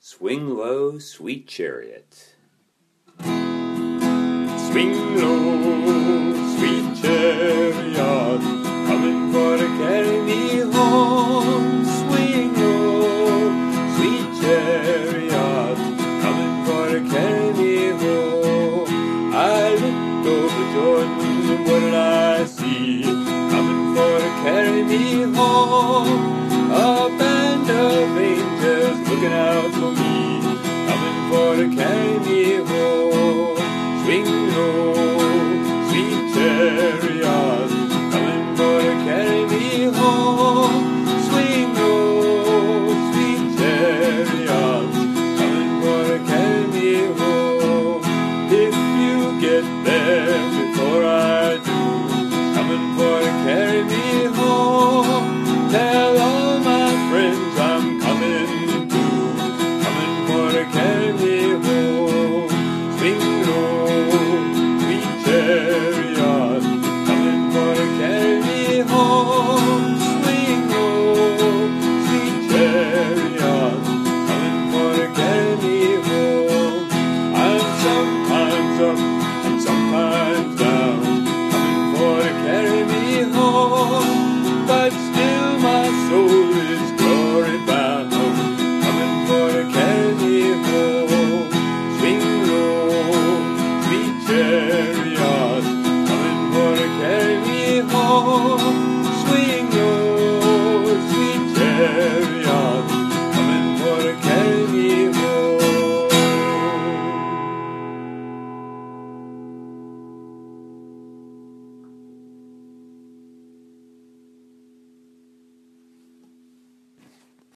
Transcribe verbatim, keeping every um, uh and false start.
Swing low, sweet chariot. Swing low, sweet chariot, coming for to carry me home. Swing low, sweet chariot, coming for to carry me home. I looked over Jordan, and what did I see? Coming for to carry me home. A band of angels looking out for me, coming for to carry me home.